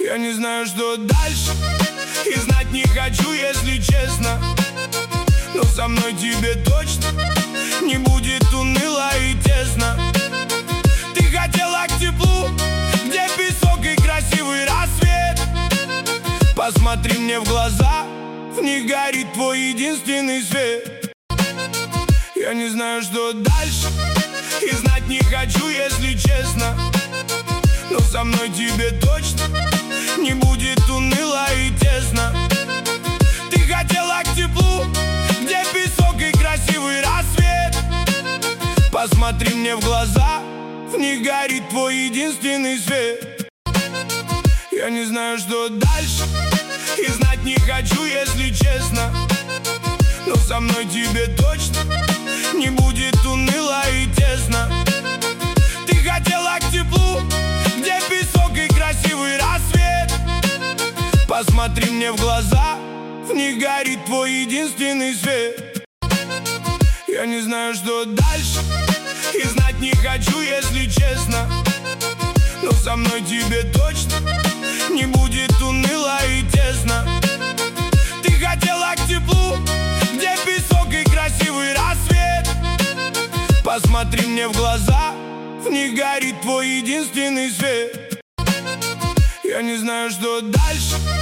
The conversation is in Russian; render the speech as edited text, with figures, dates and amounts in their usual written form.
Я не знаю, что дальше, и знать не хочу, если честно. Но со мной тебе точно не будет уныло и тесно. Ты хотела к теплу, где песок и красивый рассвет. Посмотри мне в глаза, в них горит твой единственный свет. Я не знаю, что дальше, и знать не хочу, если честно. Но со мной тебе точно не будет уныло и тесно. Ты хотела к теплу, где песок и красивый рассвет. Посмотри мне в глаза, в них горит твой единственный свет. Я не знаю, что дальше, и знать не хочу, если честно. Но со мной тебе точно не будет уныло и тесно. Ты хотела к теплу, где песок и красивый рассвет. Посмотри мне в глаза, в них горит твой единственный свет. Я не знаю, что дальше, и знать не хочу, если честно. Но со мной тебе точно не будет уныло и тесно. Ты хотела к теплу, где песок и красивый рассвет. Посмотри мне в глаза, в них горит твой единственный свет. Я не знаю, что дальше,